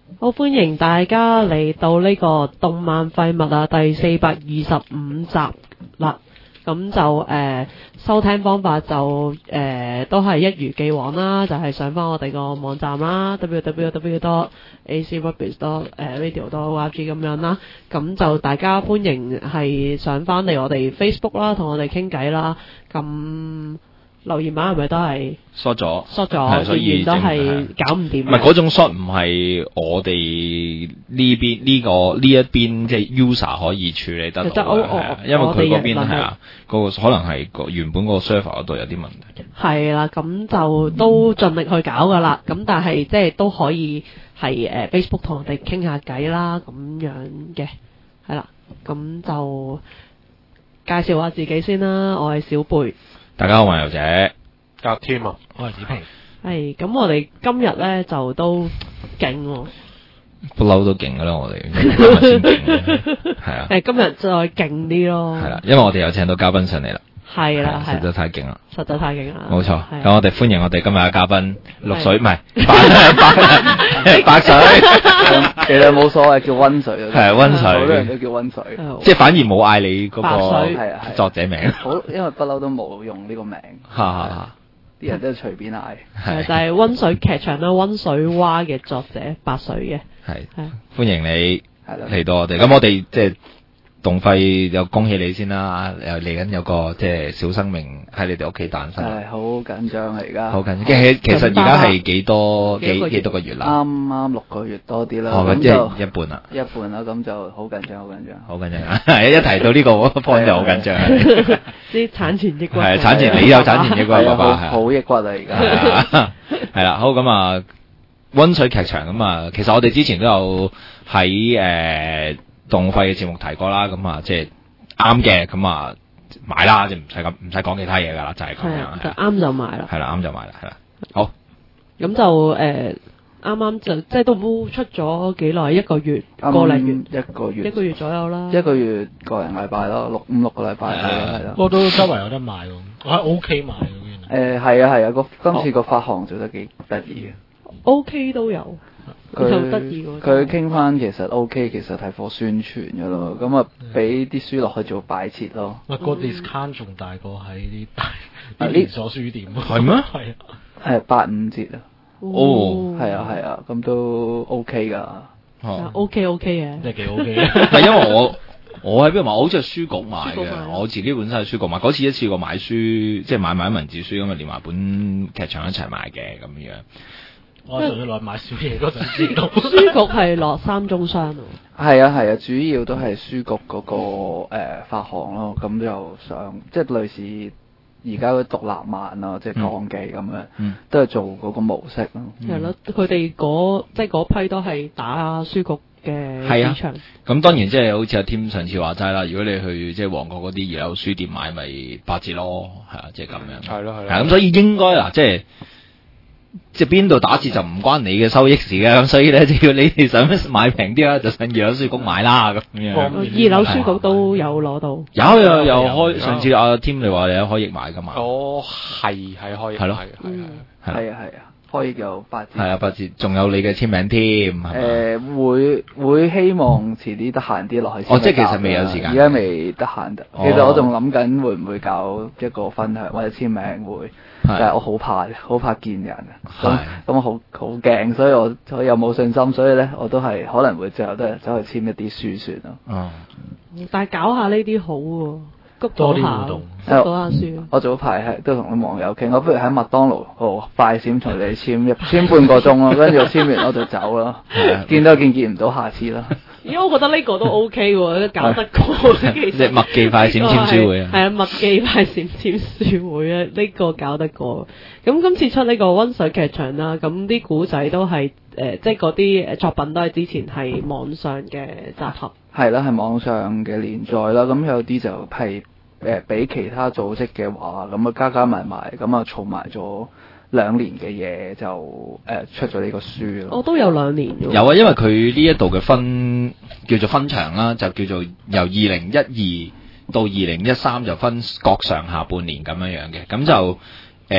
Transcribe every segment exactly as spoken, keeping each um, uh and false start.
好歡迎大家嚟到呢個動漫廢物啊第四百二十五集啦。咁就誒、呃、收聽方法就誒、呃、都係一如既往啦，就係、是、上翻我哋個網站啦 double-u double-u double-u dot a c rubbish dot radio dot org 咁樣啦。咁就大家歡迎係上翻嚟我哋 Facebook 啦，同我哋傾偈啦。咁留言版係咪都係縮咗？ 縮咗， 所以都係搞唔掂。 唔係嗰種縮唔係我哋呢邊呢個呢一邊即係 user 可以處理得到嘅，係啊，因為佢嗰邊係啊，嗰個可能係個原本嗰個 server 嗰度有啲問題。 係啦，咁就都盡力去搞噶啦。咁但係即係都可以係誒 Facebook 同我哋傾下偈啦，咁樣嘅係啦。咁就介紹下自己先啦，我係小貝。 大家好，我係游姐， 阿添啊，我係子平。 係咁，我哋今日咧就都勁喎， 不嬲都勁噶啦，我哋今日先勁，係啊。 誒，今日再勁啲咯。 係啦，因為我哋有請到嘉賓上嚟啦。 係啦，係。 實在太勁啦！ 實在太勁啦！ 冇錯。咁我哋歡迎我哋今日嘅嘉賓，綠水唔係白白水， 其實冇所謂，叫溫水啊。 係溫水， 好多人都叫溫水， 即係反而冇嗌你嗰個作者名。 好，因為不嬲都冇用呢個名。 嚇嚇啲人都係隨便嗌。 係就係溫水劇場啦，溫水蛙嘅作者白水嘅。 係係歡迎你嚟到我哋。咁我哋即係。動廢又恭喜你先啦！又嚟緊有個即係小生命喺你哋屋企誕生。 係好緊張啊！而家好緊張。其其實而家係幾多幾幾多個月啦？ 啱啱六個月多啲啦。 哦，咁即係一半啦。 一半啦，咁就好緊張，好緊張。 好緊張。係一提到呢個 point 就好緊張。 啲產前抑鬱。 係產前，你有產前抑鬱，爸爸係。 好抑鬱啊！而家。係啦，好咁啊，溫水劇場咁啊，其實我哋之前都有喺誒。動廢嘅節目提過啦，咁啊即係啱嘅，咁啊買啦，就唔使咁唔使講其他嘢噶啦，就係、是、咁樣， 就啱就買啦， 係啦，啱就買啦，係啦，好， 咁就誒啱啱就即係都出咗幾耐，一個月個零月， 一個月一個月左右啦， 一個月個零禮拜咯，六五六個禮拜係啦，係啦， 我都周圍有得買喎，我係 O K 買嘅， 誒係啊係啊，個今次個發行做得幾得意嘅 ，O K 都有。佢得意喎！ 佢傾翻其實 OK，其實係貨宣傳嘅咯，咁啊俾啲書落去做擺設咯。 喂，個 discount 仲大過喺啲大啲連鎖書店啊？ 係咩？ 係啊， 係八五折啊！ 哦， 係啊係啊，咁都 OK 㗎。 哦 OK OK 嘅， 即係幾 OK 嘅。係因為我我喺邊度買？我好似係書局買嘅，我自己本身係書局買。嗰次一次過買書，即係買埋文字書咁啊，連埋本劇場一齊買嘅咁樣。 我仲要落買小嘢嗰陣知道。 書局係落三中商喎。 係啊係啊，主要都係書局嗰、那個誒、呃、發行咯，咁就想即係類似而家嘅獨立漫啊，即係講記咁樣，嗯、都係做嗰個模式咯。 係咯、嗯，佢哋嗰即係嗰批都係打書局嘅市場。 咁、啊、當然即係好似阿添上次話齋啦，如果你去即係旺角嗰啲二樓書店買，咪八折咯，係啊，即係咁樣。 係咯係咯。 係咁，所以應該嗱，即係。即係邊度打折就唔關你嘅收益事嘅，咁所以咧，只要你哋想買平啲啦，就上二樓書局買啦咁樣。 二樓書局都有攞到。 有有有開，上次阿添你話你有開益買噶嘛？ 哦，係係開益。係咯，係係係係啊係啊，開益有八折。 係啊，八折，仲有你嘅簽名添，係嘛？ 誒會會希望遲啲得閒啲落去。 哦，即係其實未有時間。 而家未得閒得。其實我仲諗緊會唔會搞一個分享或者簽名會。但係我好怕，好怕見人啊！咁咁我好好驚，所以我我又冇信心，所以咧我都係可能會最後都係走去簽一啲書算咯。 哦， 但係搞下呢啲好喎，谷到下，谷到下書。 我早排係都同啲網友傾，我不如喺麥當勞度快閃同你簽，簽半個鐘咯，跟住我簽完我就走啦。見都見見唔到，下次啦。 咦，我覺得呢個都 OK 喎，搞得過其實。 即係麥記快閃簽書會啊！ 係啊，麥記快閃簽書會啊，呢個搞得過。咁今次出呢個溫水劇場啦，咁啲古仔都係誒，即係嗰啲作品都係之前係網上嘅集合。 係啦，係網上嘅連載啦，咁有啲就係誒俾其他組織嘅話，咁啊加加埋埋，咁啊儲埋咗兩年嘅嘢就誒、呃、出咗呢個書咯。 我、哦、都有兩年嘅。 有啊，因為佢呢一度嘅分叫做分場啦，就叫做由二零一二到二零一三就分各上下半年咁樣樣嘅，咁就誒、呃、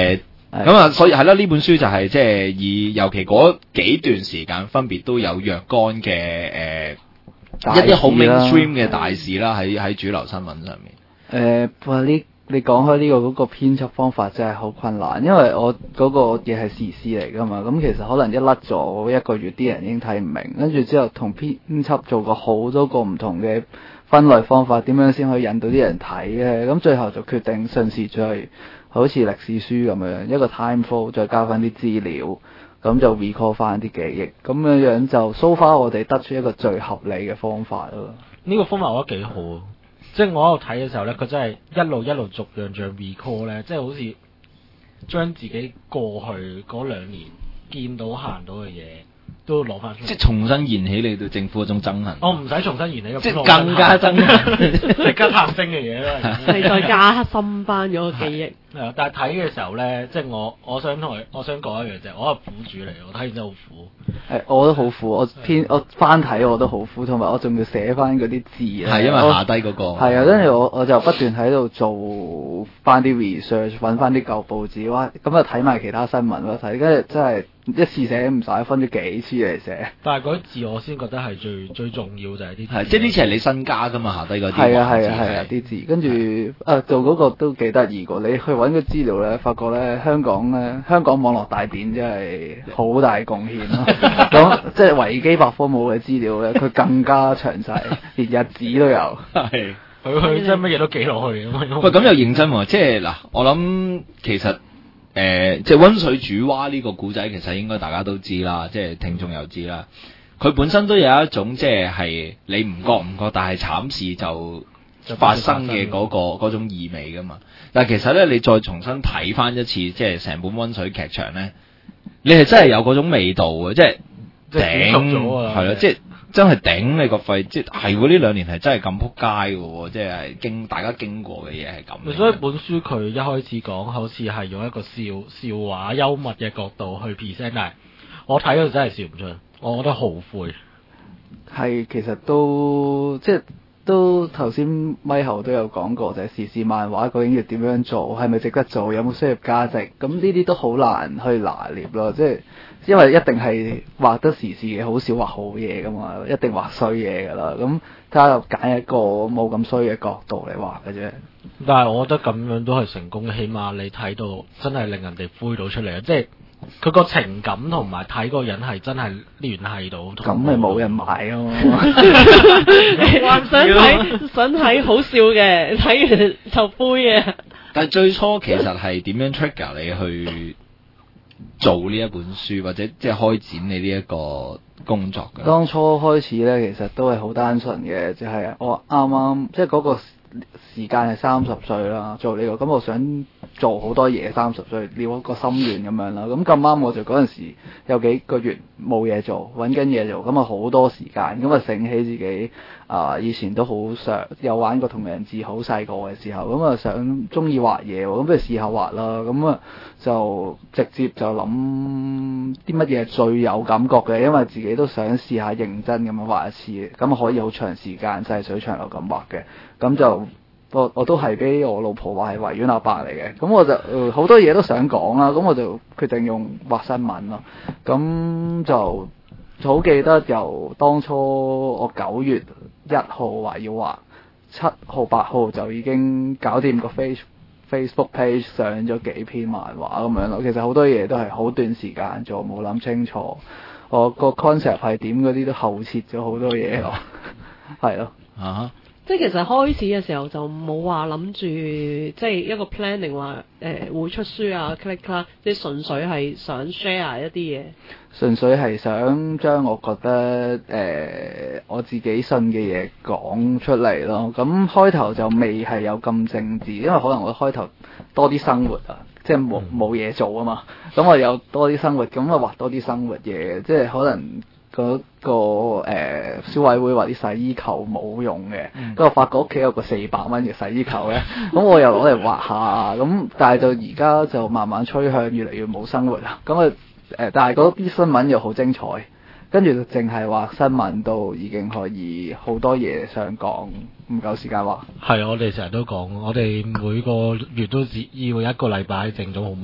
咁啊，所以係啦，呢本書就係即係以尤其嗰幾段時間分別都有若干嘅誒一啲好 mainstream 嘅大事啦，喺喺主流新聞上面。 誒，哇！呢你講開呢個嗰個編輯方法真係好困難，因為我嗰個嘢係時事嚟㗎嘛，咁其實可能一甩咗一個月，啲人已經睇唔明，跟住之後同編輯做過好多個唔同嘅分類方法，點樣先可以引到啲人睇咧？咁最後就決定順時序，好似歷史書咁樣，一個 time flow 再加翻啲資料，咁就 recall 翻啲記憶，咁樣樣就 so far 我哋得出一個最合理嘅方法咯。 呢個方法我覺得幾好。即係我喺度睇嘅時候咧，佢真係一路一路逐樣樣 recall 咧，即係好似將自己過去嗰兩年見到行到嘅嘢都攞翻出嚟， 即係重新燃起你對政府嗰種憎恨。 我唔使重新燃起嘅， 即係更加憎恨， 食吉探星嘅嘢啦， 係再加深翻咗個記憶。 係啊，但係睇嘅時候咧，即係我我想同佢，我想講一樣就係，我係苦主嚟，我睇完真係好苦。 誒，我都好苦，我編我翻睇我都好苦，同埋我仲要寫翻嗰啲字咧。 係因為下低嗰個。係啊，跟住我我就不斷喺度做翻啲 research，揾翻啲舊報紙，哇！咁啊睇埋其他新聞咯，睇跟住真係一次寫唔晒，分咗幾次嚟寫。 但係嗰啲字我先覺得係最最重要就係啲字。 係，即係呢次係你身家㗎嘛，下低嗰啲。 係啊係啊係啊啲字，跟住啊做嗰個都幾得意㗎，你去揾個資料咧，發覺咧香港咧香港網絡大典真係好大貢獻咯。咁即係維基百科冇嘅資料咧，佢更加詳細，連日子都有。 係， 佢佢真係乜嘢都記落去。 喂，咁又認真喎，即係嗱，我諗其實誒、呃，即係溫水煮蛙呢個故仔，其實應該大家都知啦，即係聽眾又知啦。佢本身都有一種即係係你唔覺唔覺，但係慘事就發生嘅嗰、嗰個嗰種意味噶嘛。但係其實咧，你再重新睇翻一次，即係成本溫水劇場咧，你係真係有嗰種味道嘅，即係。頂係咯，即係真係頂你個肺，即係係喎呢兩年係真係咁撲街嘅喎，即係經大家經過嘅嘢係咁。 所以本書佢一開始講好似係用一個笑笑話幽默嘅角度去 present，但係我睇到真係笑唔出，我覺得好悔。 係其實都即係都頭先咪後都有講過，就係、是、時事漫畫究竟要點樣做，係咪值得做，有冇商業價值，咁呢啲都好難去拿捏咯，即係。因為一定係畫得時事嘅，好少畫好嘢噶嘛，一定畫衰嘢噶啦。咁睇下揀一個冇咁衰嘅角度嚟畫嘅啫。 但係我覺得咁樣都係成功嘅，起碼你睇到真係令人哋灰到出嚟啊！即係佢個情感同埋睇個人係真係聯繫到。咁咪冇人買啊嘛！ 幻想睇想睇好笑嘅，睇完就灰嘅。 但係最初其實係點樣 trigger 你去做呢一本書，或者即係開展你呢一個工作嘅？ 當初開始咧，其實都係好單純嘅，就係、是、我啱啱即係嗰個時間係三十歲啦，做呢、這個咁，我想做好多嘢。三十歲了一個心願咁樣啦，咁咁啱我就嗰陣時有幾個月冇嘢做，揾緊嘢做，咁啊好多時間，咁啊醒起自己啊、呃、以前都好想有玩過同人誌，好細個嘅時候，咁啊想中意畫嘢喎，咁不如試下畫啦，咁啊就直接就諗啲乜嘢最有感覺嘅，因為自己都想試下認真咁樣畫一次，咁啊可以好長時間細水長流咁畫嘅，咁就。我我都係俾我老婆話係維園阿伯嚟嘅，咁我就好、呃、多嘢都想講啦，咁我就決定用畫新聞咯，咁就好記得由當初我九月一號話要畫，七號八號就已經搞掂個 face Facebook page 上咗幾篇漫畫咁樣咯，其實好多嘢都係好短時間做，冇諗清楚，我個 concept 係點嗰啲都後設咗好多嘢咯，係咯， 啊。 即係其實開始嘅時候就冇話諗住，即係一個 planning 話誒、呃、會出書啊 click 啦，即係純粹係想 share 一啲嘢。 純粹係想將我覺得誒、呃、我自己信嘅嘢講出嚟咯。咁開頭就未係有咁政治，因為可能我開頭多啲生活啊，即係冇冇嘢做啊嘛。咁我有多啲生活，咁我畫多啲生活嘢，即係可能。嗰、那個誒、呃、消委會話啲洗衣球冇用嘅，咁、嗯、我發覺屋企有個四百蚊嘅洗衣球咧，咁我又攞嚟畫下，咁但係就而家就慢慢趨向越嚟越冇生活啦，咁啊誒，但係嗰啲新聞又好精彩，跟住就淨係畫新聞都已經可以好多嘢想講，唔夠時間畫。 係，我哋成日都講，我哋每個月都只要一個禮拜正總好忙。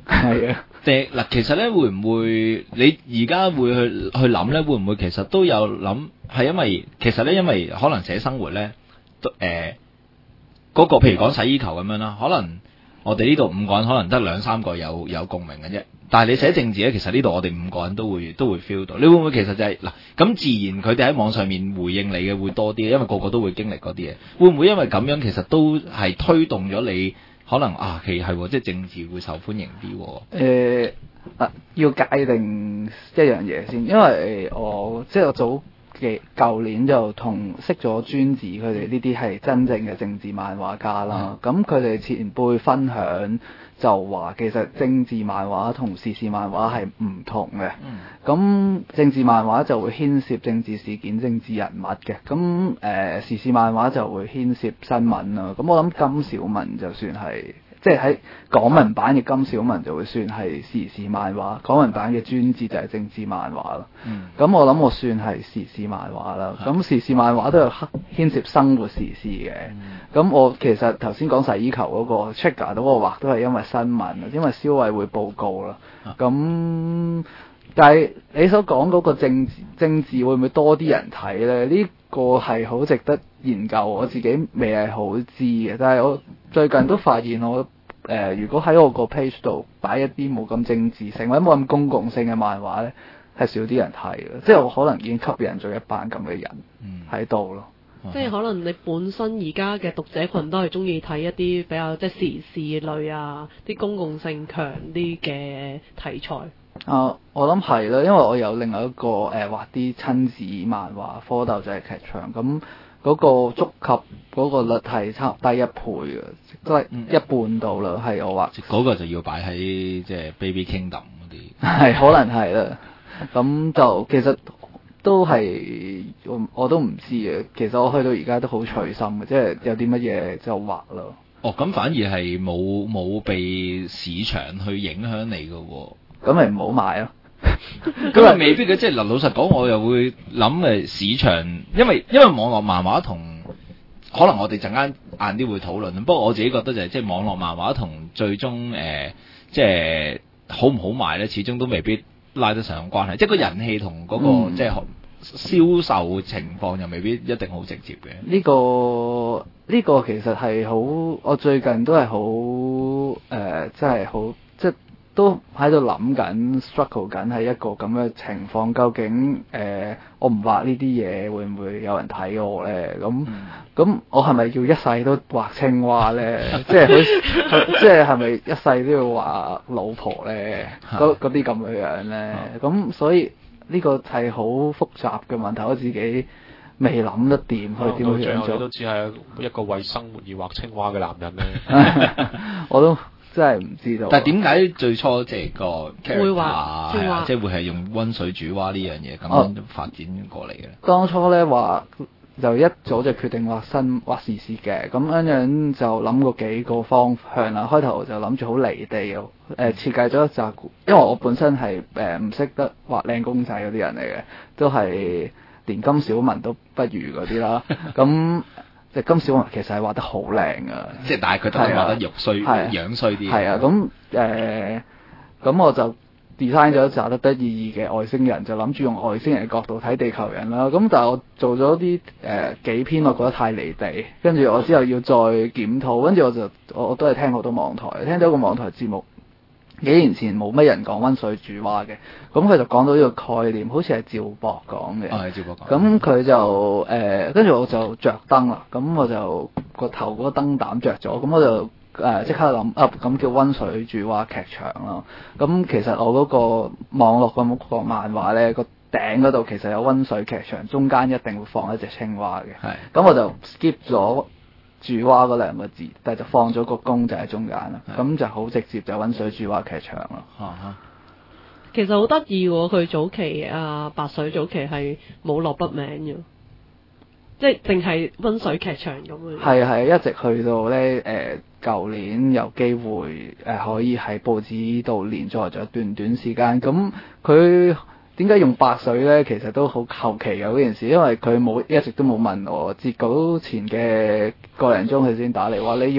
係啊， 即係嗱，其實咧會唔會你而家會去去諗咧？會唔會其實都有諗係因為其實咧，因為可能寫生活咧，誒、呃、嗰、那個譬如講洗衣球咁樣啦，可能我哋呢度五個人可能得兩三個有有共鳴嘅啫。但係你寫政治咧，其實呢度我哋五個人都會都會 feel 到。你會唔會其實就係、是、嗱咁自然佢哋喺網上面回應你嘅會多啲，因為個個都會經歷嗰啲嘢。會唔會因為咁樣其實都係推動咗你可能啊？其實係即係政治會受歡迎啲？ 誒啊，要界定一樣嘢先，因為我即係我早嘅舊年就同識咗專子佢哋呢啲係真正嘅政治漫畫家啦。咁佢哋前輩分享就話，其實政治漫畫同時事漫畫係唔同嘅。咁、嗯、政治漫畫就會牽涉政治事件、政治人物嘅。咁誒、呃、時事漫畫就會牽涉新聞啦。咁我諗金小文就算係。即係喺港文版嘅金小文就會算係時事漫畫，港文版嘅專字就係政治漫畫啦。咁、嗯、我諗我算係時事漫畫啦。咁、嗯、時事漫畫都有牽涉生活時事嘅。咁、嗯、我其實頭先講洗衣球嗰個 trigger 到個畫都係因為新聞，因為消委會報告啦。咁、嗯、但係你所講嗰個政治政治會唔會多啲人睇咧？呢、呢個係好值得研究，我自己未係好知嘅。但係我最近都發現我。誒、呃，如果喺我個 page 度擺一啲冇咁政治性或者冇咁公共性嘅漫畫咧，係少啲人睇嘅，即係我可能已經吸引咗一班咁嘅人喺度咯。 嗯、即係可能你本身而家嘅讀者群都係中意睇一啲比較即係時事類啊，啲公共性強啲嘅題材。啊， 我諗係啦，因為我有另外一個誒、呃、畫啲親子漫畫《蝌蚪就係劇場》咁。嗰個觸及嗰個率係差唔多低一倍嘅，都係一半到啦，係我畫。 嗰個就要擺喺即係 Baby Kingdom 嗰啲。 係可能係啦，咁就其實都係我我都唔知嘅。其實我去到而家都好隨心嘅，即係有啲乜嘢就畫咯。 哦，咁反而係冇冇被市場去影響你嘅喎。 咁咪唔好買咯。 咁啊，未必嘅，即係嗱，老實講，我又會諗誒市場，因為因為網絡漫畫同可能我哋陣間晏啲會討論，不過我自己覺得就係、是、即係網絡漫畫同最終誒、呃、即係好唔好賣咧，始終都未必拉得上關係，即係個人氣同嗰、那個、嗯、即係銷售情況又未必一定好直接嘅。 呢、這個呢、這個其實係好，我最近都係好誒，即係好即係。都喺度諗緊 struggle 緊係一個咁嘅情況，究竟誒、呃、我唔畫呢啲嘢會唔會有人睇我咧？咁咁、嗯、我係咪要一世都畫青蛙咧？即係好即係係咪一世都要畫老婆咧？嗰啲咁嘅樣咧？咁所以呢個係好複雜嘅問題，我自己未諗得掂去點樣做。 你都只係一個為生活而畫青蛙嘅男人咧。 我都。真係唔知道。 但係點解最初即係個 character 啊， 即係會係用溫水煮蛙呢樣嘢咁樣發展過嚟嘅？ 當初咧話就一早就決定畫新畫時事嘅，咁樣樣就諗過幾個方向啦。開頭就諗住好離地嘅，誒、呃、設計咗一紮，因為我本身係誒唔識得畫靚公仔嗰啲人嚟嘅，都係連金小文都不如嗰啲啦。咁即係金小文其實係畫得好靚噶， 即係但係佢都係畫得肉衰、樣衰啲。係啊，咁誒，咁我就 design 咗一紮得得意義嘅外星人，就諗住用外星人嘅角度睇地球人啦。咁但係我做咗啲誒幾篇，我覺得太離地，跟住我之後要再檢討，跟住我就我我都係聽好多網台，聽到個網台節目。幾年前冇乜人講溫水煮蛙嘅，咁佢就講到呢個概念，好似係趙博講嘅。 係趙博講。 咁佢就誒，跟住我就着燈啦，咁我就個頭嗰個燈膽着咗，咁我就誒即刻諗啊，咁叫溫水煮蛙劇場咯。咁其實我嗰個網絡嗰個漫畫咧，個頂嗰度其實有溫水劇場，中間一定會放一隻青蛙嘅。係。咁我就 skip 咗煮蛙嗰兩個字，但係就放咗個公仔喺中間啦，咁就好直接就溫水煮蛙劇場咯。啊、 其實好得意喎，佢早期啊白水早期係冇落筆名嘅，即係淨係溫水劇場咁樣。係係一直去到咧誒，舊、呃、年有機會誒、呃、可以喺報紙度連載咗一段短時間，咁佢。點解用白水咧？其實都好後期嘅嗰件事，因為佢冇一直都冇問我，截稿前嘅個零鐘佢先打嚟話你要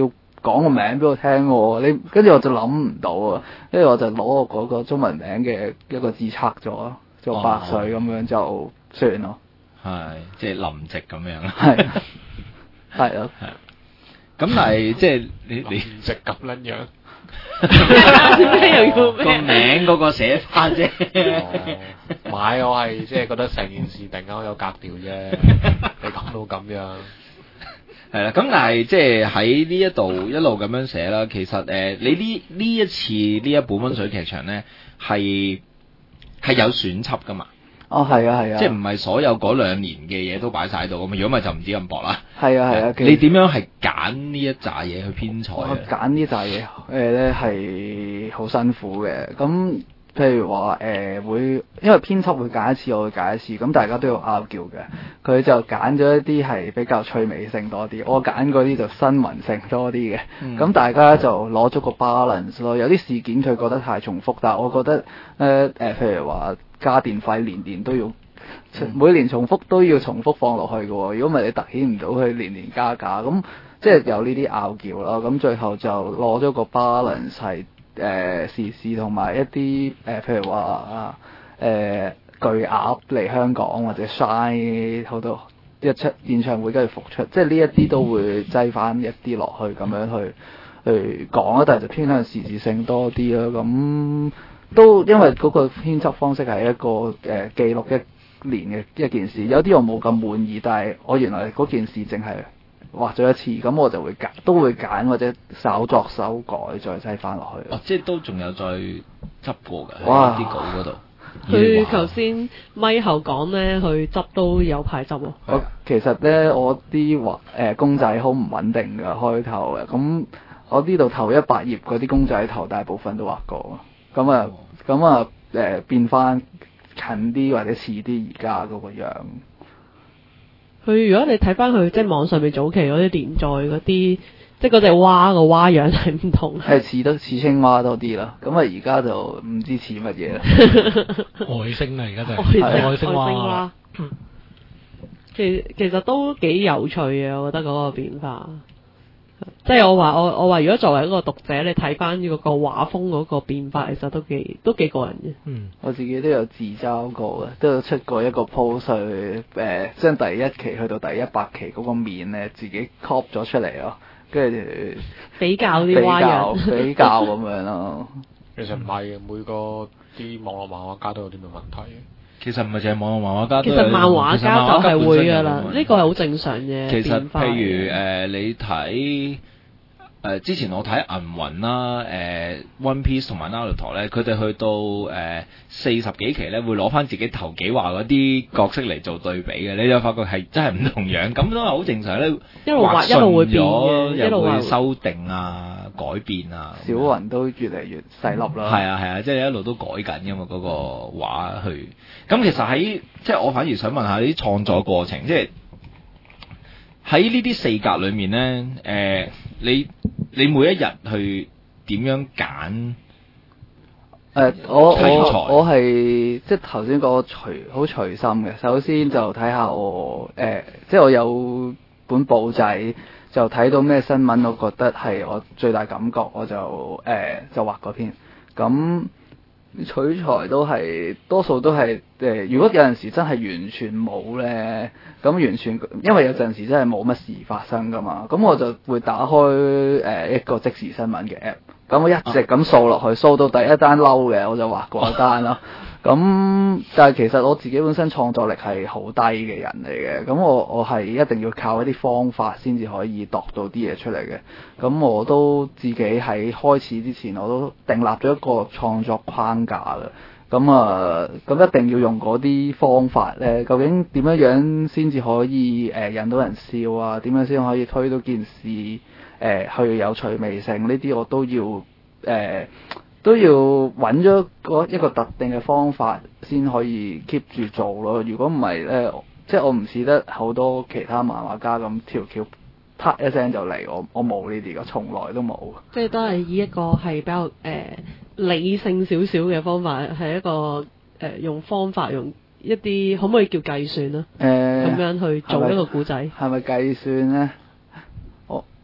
講個名俾我聽喎，你跟住我就諗唔到啊，跟住我就攞我嗰個中文名嘅一個字測咗，做百歲咁樣就算咯。 係，即係林夕咁樣。 係，係咯。 係。咁但係即係你你林夕咁撚樣。 咩又要個名嗰個寫法啫。 唔係，我係即係覺得成件事突然間有格調啫。你講到咁樣， 係啦。咁但係即係喺呢一度一路咁樣寫啦。其實誒、呃，你呢呢一次呢一本溫水劇場咧，係係有選輯噶嘛？ 哦，係啊，係啊。 即係唔係所有嗰兩年嘅嘢都擺晒喺度咁嘛？如果唔係就唔止咁薄啦。 係啊，係啊。 你點樣係揀呢一紮嘢去編採啊？ 揀呢紮嘢誒咧係好辛苦嘅。咁譬如話誒、呃、會，因為編輯會揀一次，我會揀一次，咁大家都要拗撬嘅。佢就揀咗一啲係比較趣味性多啲，我揀嗰啲就新聞性多啲嘅。咁、嗯、大家就攞咗個 balance 咯。有啲事件佢覺得太重複，但係我覺得誒誒、呃呃，譬如話加電費年年都要，每年重複都要重複放落去嘅喎。如果唔係你突顯唔到佢年年加價，咁即係有呢啲拗撬咯。咁最後就攞咗個 balance 係。誒、呃、時事同埋一啲誒、呃，譬如話啊誒巨鴨嚟香港或者 Shine 好多一出演唱會跟住復出，即係呢一啲都會擠翻一啲落去咁樣去去講啊，但係就偏向時事性多啲啦。咁都因為嗰個編輯方式係一個誒、呃、記錄一年嘅一件事，有啲我冇咁滿意，但係我原來嗰件事淨係畫咗一次，咁我就會揀，都會揀或者稍作修改，再擠翻落去。 哦，即係都仲有再執過㗎， 哇！ 啲稿嗰度。 佢頭先咪後講咧，佢執都有排執喎。 我其實咧，我啲畫誒公仔好唔穩定㗎，開頭嘅。咁我呢度頭一百頁嗰啲公仔頭大部分都畫過，咁啊咁啊誒變翻近啲或者似啲而家嗰個樣。 佢如果你睇翻佢即係網上面早期嗰啲連載嗰啲，即係嗰隻蛙個蛙樣係唔同。係似得似青蛙多啲啦，咁啊而家就唔知似乜嘢啦。 外星啊，而家就係外星外星蛙。 蛙。其其實都幾有趣嘅，我覺得嗰個變化。即係我話我我話，如果作為一個讀者，你睇翻嗰個畫風嗰個變化，其實都幾都幾過癮嘅。 嗯， 我自己都有自嘲過嘅，都有出過一個 post 去誒，將第一期去到第一百期嗰個面咧，自己 copy 咗出嚟咯，跟住比較啲蛙樣， 比較咁樣咯。 其實唔係嘅，每個啲網絡漫畫家都有啲咁嘅問題嘅。 其實唔係淨係網絡漫畫家， 其實漫畫家就係會㗎啦，呢個係好正常嘅。 其實譬如誒、呃，你睇。誒、呃、之前我睇銀魂啦、誒、呃、One Piece 同埋 Naruto 咧，佢哋去到誒四十幾期咧，會攞翻自己頭幾話嗰啲角色嚟做對比嘅，你就發覺係真係唔同樣，咁都係好正常咧。 一路畫一路會變嘅， 一路會修訂啊、改變啊。 小雲都越嚟越細粒啦。 係啊係啊，即係一路都改緊㗎嘛，嗰、那個畫去。咁其實喺即係我反而想問下啲創作過程，即係喺呢啲四格裏面咧，誒、呃、你。你每一日去點樣揀？誒、 呃，我我我係即係頭先講隨好隨心嘅。首先就睇下我誒、呃，即係我有本簿仔，就睇到咩新聞，我覺得係我最大感覺，我就誒、呃、就畫嗰篇。咁取材都係多數都係誒、呃，如果有陣時真係完全冇咧，咁完全因為有陣時真係冇乜事發生噶嘛，咁我就會打開誒、呃、一個即時新聞嘅 app，咁我一直咁掃落去，掃到第一單嬲嘅我就畫嗰一單咯。咁但係其實我自己本身創作力係好低嘅人嚟嘅，咁我我係一定要靠一啲方法先至可以度到啲嘢出嚟嘅。咁我都自己喺開始之前我都訂立咗一個創作框架嘅。咁啊，咁一定要用嗰啲方法咧，究竟點樣樣先至可以誒、呃、引到人笑啊？點樣先可以推到件事誒、呃、去有趣味性？呢啲我都要誒。呃都要揾咗嗰一個特定嘅方法先可以 keep 住做咯。如果唔係咧，即係我唔似得好多其他漫畫家咁條橋啪一聲就嚟，我我冇呢啲嘅，從來都冇。 即係都係以一個係比較誒、呃、理性少少嘅方法，係一個誒、呃、用方法用一啲可唔可以叫計算咧？誒、呃，咁樣去做一個故仔。 係咪計算咧？我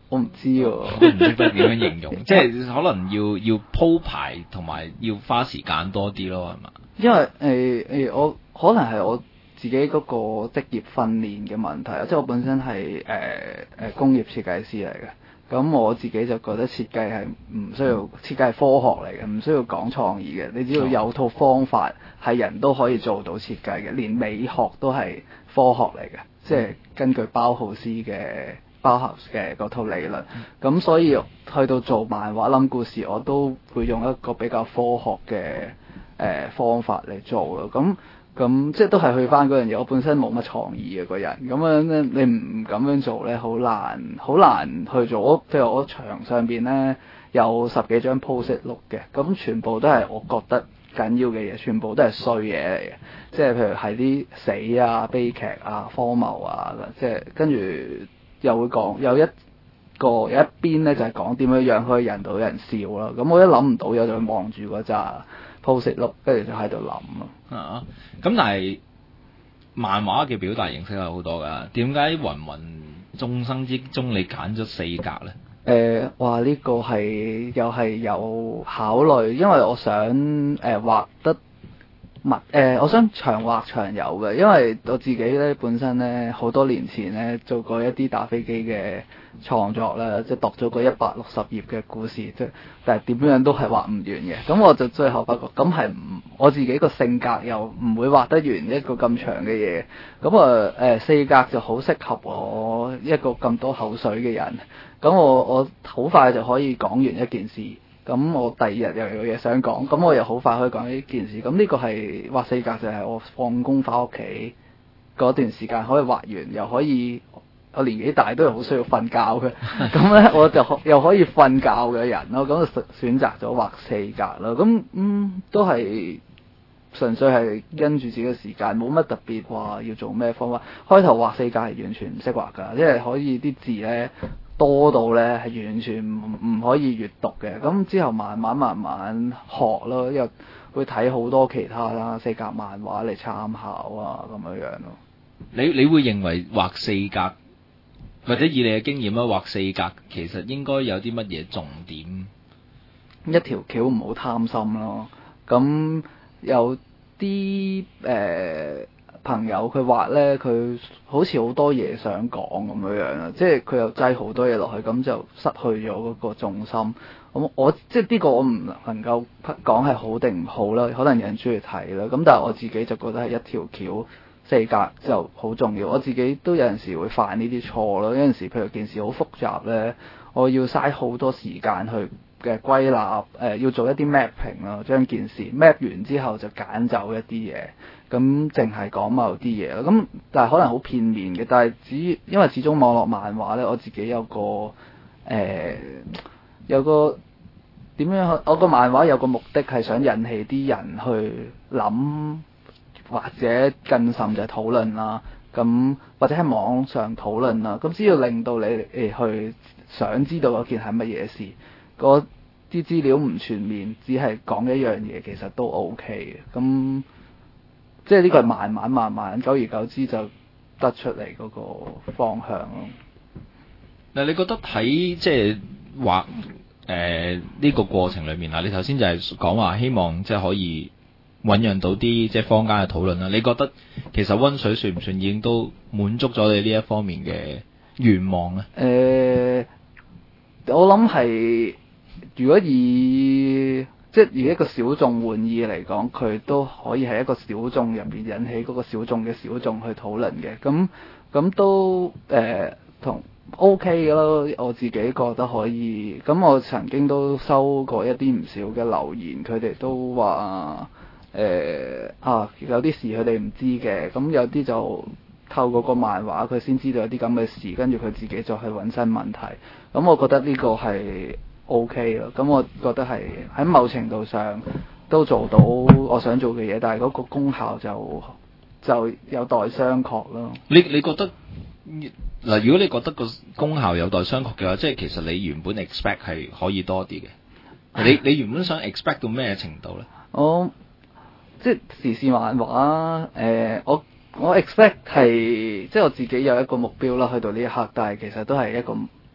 我唔知喎， 我都唔識得點樣形容，即係可能要要鋪排同埋要花時間多啲咯，係嘛？ 因為誒誒、呃呃，我可能係我自己嗰個職業訓練嘅問題啊，即係我本身係誒誒工業設計師嚟嘅。咁我自己就覺得設計係唔需要，設計係科學嚟嘅，唔需要講創意嘅。你只要有套方法，係人都可以做到設計嘅，連美學都係科學嚟嘅，即係根據包豪斯嘅包豪斯嘅嗰套理論。咁所以去到做漫畫諗故事，我都會用一個比較科學嘅誒、呃、方法嚟做咯。咁咁即係都係去翻嗰樣嘢，我本身冇乜創意嘅個人，咁樣咧你唔咁樣做咧，好難好難去做。譬如我牆上邊咧有十幾張 post-it note 嘅，咁全部都係我覺得緊要嘅嘢，全部都係衰嘢嚟嘅，即係譬如係啲死啊、悲劇啊、荒謬啊，即係跟住又會講有一個有一邊咧就係講點樣樣可以引到人笑啦。咁我一諗唔到嘢就會望住嗰扎 post-it note，跟住就喺度諗咯。 啊，咁但係漫畫嘅表達形式有好多㗎，點解芸芸眾生之中你揀咗四格咧？ 誒、呃，哇！呢、這個係又係有考慮，因為我想誒、呃、畫得密誒、呃，我想長畫長有嘅，因為我自己咧本身咧好多年前咧做過一啲打飛機嘅創作啦，即係讀咗個一百六十頁嘅故事，即係但係點樣都係畫唔完嘅。咁我就最後發覺，咁係唔我自己個性格又唔會畫得完一個咁長嘅嘢。咁啊誒四格就好適合我一個咁多口水嘅人。咁我我好快就可以講完一件事。咁我第二日又有嘢想講，咁我又好快可以講呢件事。咁呢個係畫四格就係我放工翻屋企嗰段時間可以畫完，又可以我年紀大都係好需要瞓覺嘅。咁咧我就又可以瞓覺嘅人咯。咁就選擇咗畫四格啦。咁嗯都係純粹係跟住自己嘅時間，冇乜特別話要做咩方法。開頭畫四格係完全唔識畫㗎，因為可以啲字咧多到咧係完全唔唔可以閱讀嘅。咁之後慢慢慢慢學咯，又會睇好多其他啦四格漫畫嚟參考啊咁樣樣咯。 你你會認為畫四格，或者以你嘅經驗啦，畫四格其實應該有啲乜嘢重點？ 一條橋唔好貪心咯。咁有啲誒、呃、朋友佢畫咧，佢好似好多嘢想講咁樣樣啊，即係佢又擠好多嘢落去，咁就失去咗嗰個重心。咁我即係呢個我唔能夠講係好定唔好啦，可能有人中意睇啦。咁但係我自己就覺得係一條橋四格就好重要。我自己都有陣時會犯呢啲錯咯。有陣時譬如件事好複雜咧，我要嘥好多時間去嘅歸納，誒、呃、要做一啲 mapping 咯，將件事 map 完之後就揀走一啲嘢，咁淨係講某啲嘢咯。咁但係可能好片面嘅，但係至於因為始終網絡漫畫咧，我自己有個誒、呃、有個點樣，我個漫畫有個目的係想引起啲人去諗，或者更甚就係討論啦。咁或者喺網上討論啦。咁只要令到你誒去想知道嗰件係乜嘢事。嗰啲資料唔全面，只係講一樣嘢，其實都 OK 嘅。咁即係呢個係慢慢慢慢，久而久之就得出嚟嗰個方向咯。 嗱，你覺得睇即係畫誒呢個過程裏面啊，你頭先就係講話希望即係可以醖釀到啲即係坊間嘅討論啦。你覺得其實溫水算唔算已經都滿足咗你呢一方面嘅願望咧？ 誒、呃，我諗係。如果以即係以一個小眾玩意嚟講，佢都可以係一個小眾入邊引起嗰個小眾嘅小眾去討論嘅，咁咁都誒同 OK 嘅咯。我自己覺得可以。咁我曾經都收過一啲唔少嘅留言，佢哋都話誒、呃、啊有啲事佢哋唔知嘅，咁有啲就透過個漫畫佢先知道有啲咁嘅事，跟住佢自己再去揾新問題。咁我覺得呢個係OK 咯，咁我覺得係喺某程度上都做到我想做嘅嘢，但係嗰個功效就就有待商榷咯。 你你覺得嗱，如果你覺得個功效有待商榷嘅話，即係其實你原本 expect 係可以多啲嘅。你你原本想 expect 到咩程度咧？我即係時事漫畫，誒、呃，我我 expect 係即係我自己有一個目標啦，去到呢一刻，但係其實都係一個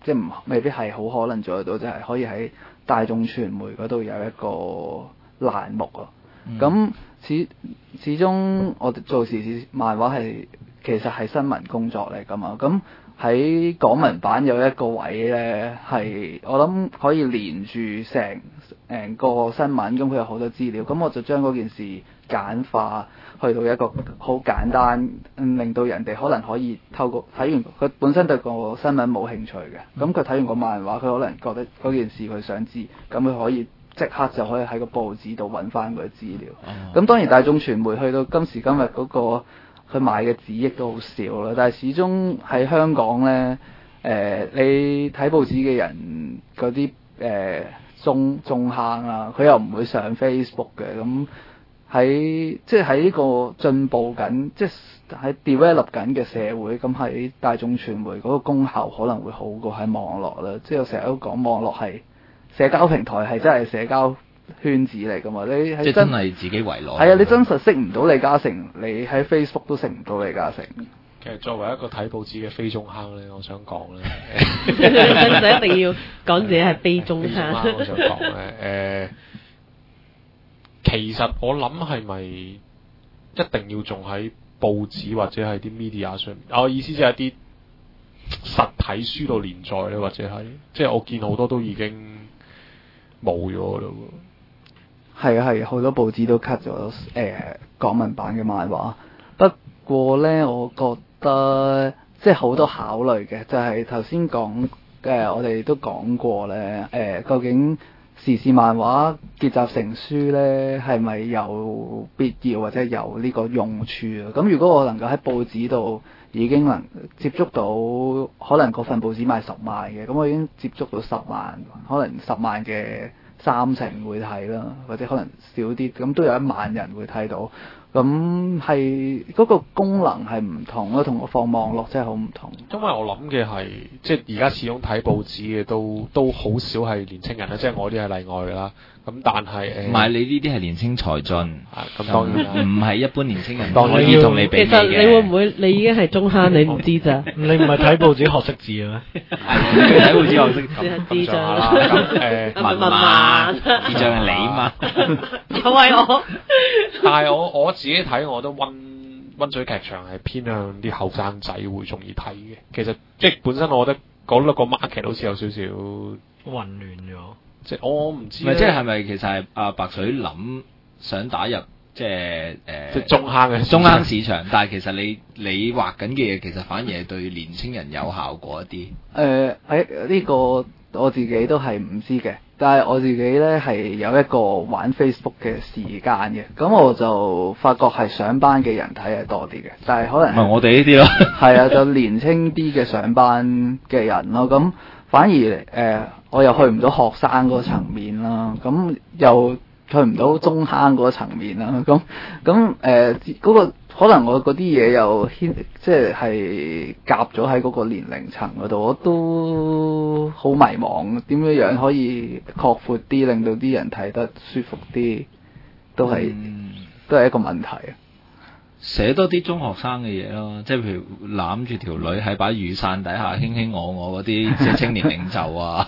即係唔未必係好可能做得到，就係、是、可以喺大眾傳媒嗰度有一個欄目咯。咁、嗯、始始終我哋做時事漫畫係其實係新聞工作嚟㗎嘛。咁喺港聞版有一個位咧，係我諗可以連住成誒個新聞，咁佢有好多資料，咁我就將嗰件事簡化，去到一個好簡單，令到人哋可能可以透過睇完佢本身對個新聞冇興趣嘅，咁佢睇完個漫畫，佢可能覺得嗰件事佢想知，咁佢可以即刻就可以喺個報紙度揾翻佢資料。咁、哦、當然大眾傳媒去到今時今日嗰、那個佢買嘅紙益都好少啦，但係始終喺香港呢，誒、呃、你睇報紙嘅人嗰啲誒中中坑啊，佢又唔會上 Facebook 嘅，咁喺即係喺呢個進步緊，即係喺 develop 緊嘅社會，咁喺大眾傳媒嗰個功效可能會好過喺網絡啦。即係我成日都講網絡係社交平台係真係社交圈子嚟噶嘛？你係即係真係自己為樂。 係啊，你真實識唔到李嘉誠，你喺 Facebook 都識唔到李嘉誠。 其實作為一個睇報紙嘅非中坑咧，我想講咧， 就一定要講自己係非中坑。 我想講咧，誒、呃，其實我諗係咪一定要仲喺報紙或者係啲 media 上面？我意思即係一啲實體書度連載咧，或者係即係我見好多都已經冇咗啦喎。 係啊係啊，好多報紙都 cut 咗誒、呃、港聞版嘅漫畫。不過咧，我覺得即係好多考慮嘅，就係頭先講誒，我哋都講過咧，誒、呃、究竟時事漫畫結集成書咧，係咪有必要或者有呢個用處啊？咁如果我能夠喺報紙度已經能接觸到，可能嗰份報紙賣十萬嘅，咁我已經接觸到十萬，可能十萬嘅三成會睇啦，或者可能少啲，咁都有一萬人會睇到。咁係嗰個功能係唔同咯，同我放網絡真係好唔同。 因為我諗嘅係，即係而家始終睇報紙嘅都都好少係年青人啦，即係我啲係例外㗎啦。咁但係誒， 唔係你呢啲係年青才俊， 咁當然唔係一般年青人當然可以同你比嘅。 其實你會唔會你已經係中坑，你唔知咋？ 你唔係睇報紙學識字嘅咩？ 係睇報紙學識咁智障啦。咁誒， 文盲，智障係你嘛？ 又係我。 但係我我自己睇，我都溫溫水劇場係偏向啲後生仔會中意睇嘅。其實即係本身我覺得嗰粒個 market 好似有少少混亂咗。 即係我唔知。 唔係即係係咪其實係阿白水諗想打入即係誒即係中坑嘅中坑市場，但係其實你你畫緊嘅嘢其實反而係對年青人有效果一啲。 誒喺呢個我自己都係唔知嘅。但係我自己咧係有一個玩 Facebook 嘅時間嘅，咁我就發覺係上班嘅人睇係多啲嘅，但係可能唔係我哋呢啲咯， 係啊，就年輕啲嘅上班嘅人咯，咁反而誒、呃、我又去唔到學生嗰個層面啦，咁又去唔到中坑嗰個層面啦，咁咁誒嗰個。可能我嗰啲嘢又牽，即係係夾咗喺嗰個年齡層嗰度，我都好迷茫。點樣樣可以擴闊啲，令到啲人睇得舒服啲，都係、嗯、都係一個問題啊！ 寫多啲中學生嘅嘢咯，即係譬如攬住條女喺把雨傘底下卿卿我我嗰啲，即係青年領袖啊，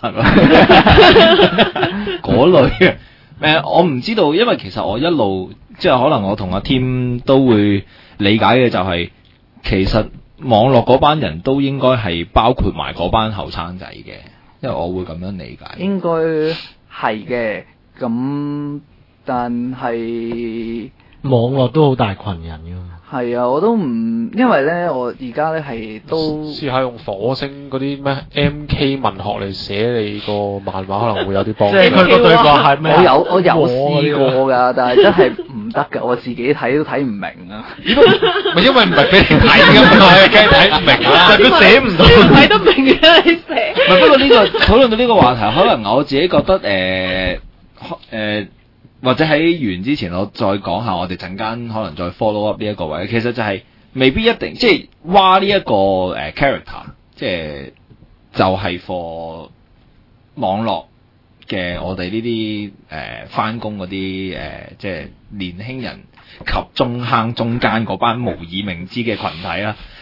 嗰類嘅。誒，我唔知道，因為其實我一路。即係可能我同阿 Tim 都會理解嘅就係、是，其實網絡嗰班人都應該係包括埋嗰班後生仔嘅，因為我會咁樣理解。應該係嘅，咁但係網絡都好大群人㗎嘛。 係啊，我都唔，因為咧，我而家咧係都試下用火星嗰啲咩 M K 文學嚟寫你個漫畫，可能會有啲幫助。 即係佢個對話係咩？ 我有我有試過㗎，但係真係唔得㗎，我自己睇都睇唔明啊。 咪因為唔係俾你睇㗎嘛，梗係睇唔明啦。但係佢寫唔到， 睇得明嘅你寫。 唔係，不過呢個討論到呢個話題，可能我自己覺得誒誒。呃呃或者喺完之前，我再講下，我哋陣間可能再 follow up 呢一個位。其實就係未必一定，即係挖呢一個誒、呃、character，即係就係 for 網絡嘅我哋呢啲誒返工嗰啲誒，即係年輕人及中坑中間嗰班無以名之嘅群體啦。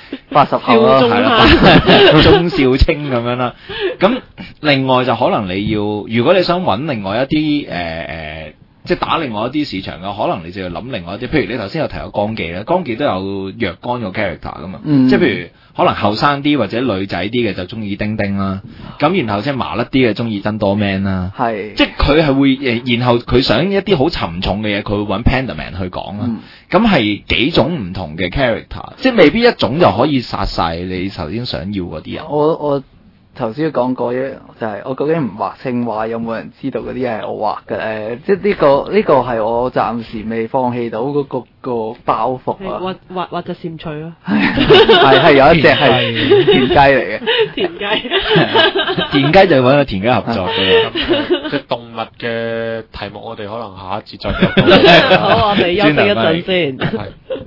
八十後啦， 少中係啦，中少青咁樣啦。咁另外就可能你要，如果你想揾另外一啲誒誒，即係打另外一啲市場嘅，可能你就要諗另外一啲。譬如你頭先有提過江記咧，江記都有若干個 character 噶嘛， 嗯、 即係譬如可能後生啲或者女仔啲嘅就中意丁丁啦，咁然後即係麻甩啲嘅中意登多 man 啦， 係， 即係佢係會誒，然後佢想一啲好沉重嘅嘢，佢會揾 Pandaman 去講啦。咁係、嗯、幾種唔同嘅 character，即係未必一種就可以殺晒你頭先想要嗰啲人。 我我頭先都講過一就係、是、我究竟唔畫青蛙，有冇人知道嗰啲係我畫嘅誒？即係、這、呢個呢、這個係我暫時未放棄到嗰、那個、那個包袱啊！ 畫畫畫隻蟬翠咯， 係係有一隻係田雞嚟嘅， 田雞， 田雞就揾個田雞合作嘅。 即係動物嘅題目，我哋可能下一節再講。 好，我哋休息一陣先。 係。